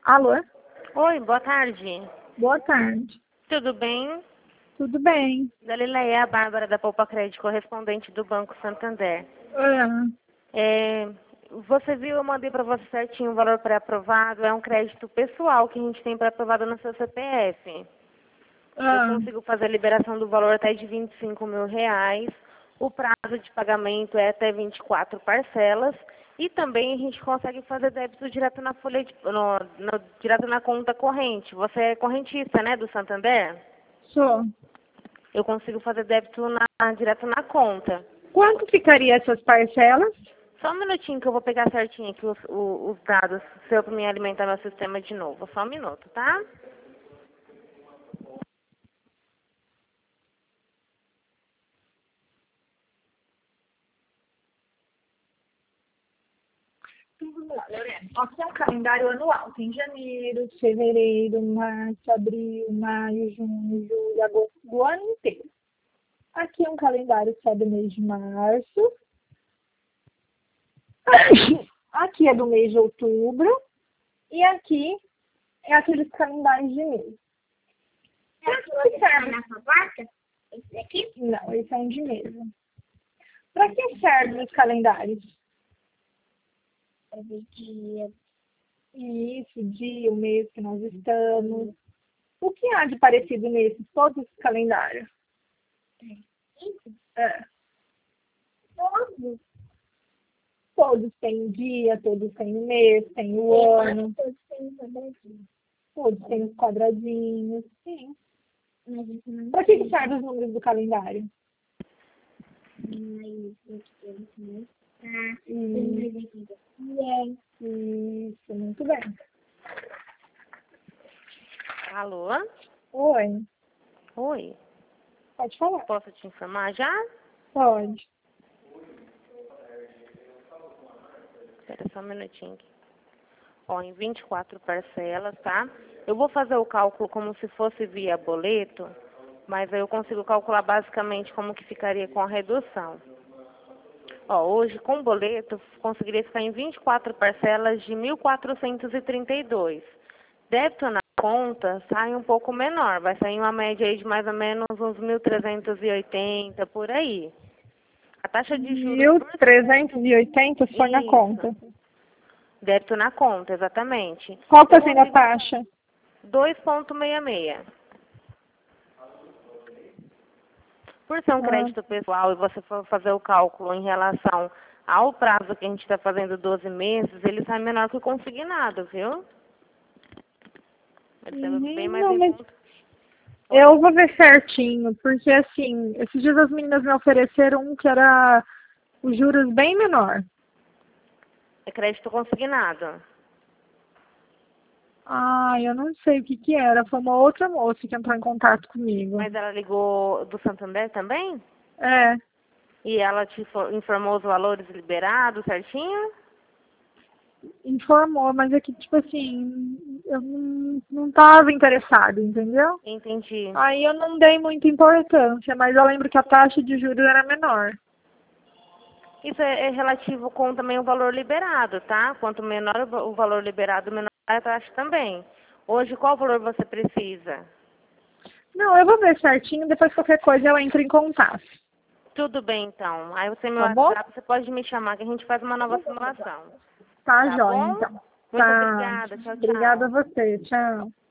Alô? Oi, boa tarde. Boa tarde. Tudo bem? Tudo bem? Galileia, é a Bárbara da Poupa Crédito, correspondente do Banco Santander. Você viu, eu mandei para você certinho o valor pré-aprovado. É um crédito pessoal que a gente tem pré-aprovado no seu CPF. Eu consigo fazer a liberação do valor até de R$ 25.000. O prazo de pagamento é até 24 parcelas. E também a gente consegue fazer débito direto na folha direto na conta corrente. Você é correntista, né, do Santander? Sou. Eu consigo fazer débito direto na conta. Quanto ficaria essas parcelas? Só um minutinho que eu vou pegar certinho aqui os dados seu para me alimentar meu sistema de novo. Só um minuto, tá? Vamos lá, Lorena. Aqui é um calendário anual. Tem janeiro, fevereiro, março, abril, maio, junho, julho, agosto, do ano inteiro. Aqui é um calendário que é do mês de março. Aqui é do mês de outubro. E aqui é aqueles calendários de mês. Será que você serve na sua porta? Esse daqui? Não, esse é um de mesa. Para que servem os calendários? Para ver dia. Isso, dia, o mês que nós estamos. O que há de parecido nesses, todos os calendários? Isso? É. Todos. Todos têm o dia, todos têm o mês, têm o ano. Todos têm um quadradinho. Todos têm os quadradinhos, sim. Mas isso não Para que servem os números do calendário? Isso, muito bem. Alô? Oi, Oi. pode falar. Posso te informar já? Pode. Espera só um minutinho aqui. Ó, em 24 parcelas, tá? Eu vou fazer o cálculo como se fosse via boleto, mas aí eu consigo calcular basicamente como que ficaria com a redução. Ó, hoje com boleto conseguiria ficar em 24 parcelas de 1.432. Débito na conta sai um pouco menor, vai sair uma média aí de mais ou menos uns 1.380 por aí. A taxa de juros 1.380 foi na Isso. conta. Débito na conta, exatamente. Qual está sendo a taxa? 2,66. Por ser um crédito pessoal e você for fazer o cálculo em relação ao prazo que a gente está fazendo 12 meses, ele sai menor que o consignado, viu? Ele sai bem mais Não, em mas conta. eu vou ver certinho, porque assim, esses dias as meninas me ofereceram um que era os juros bem menor. É crédito consignado. Ah, eu não sei o que que era. Foi uma outra moça que entrou em contato comigo. Mas ela ligou do Santander também? É, E ela te informou os valores liberados certinho? informou, mas é que, tipo assim, eu não tava interessada, entendeu? Entendi. Aí eu não dei muita importância, mas eu lembro que a taxa de juros era menor. Isso é relativo com também o valor liberado, tá? Quanto menor o valor liberado, menor a taxa também. Hoje, qual valor você precisa? Não, eu vou ver certinho, depois qualquer coisa eu entro em contato. Tudo bem, então. Aí você me Tá bom? WhatsApp, você pode me chamar que a gente faz uma nova simulação. Tá, Tá joia, bom? então. Muito Tá. obrigada. Tchau, tchau. Obrigada a você. Tchau.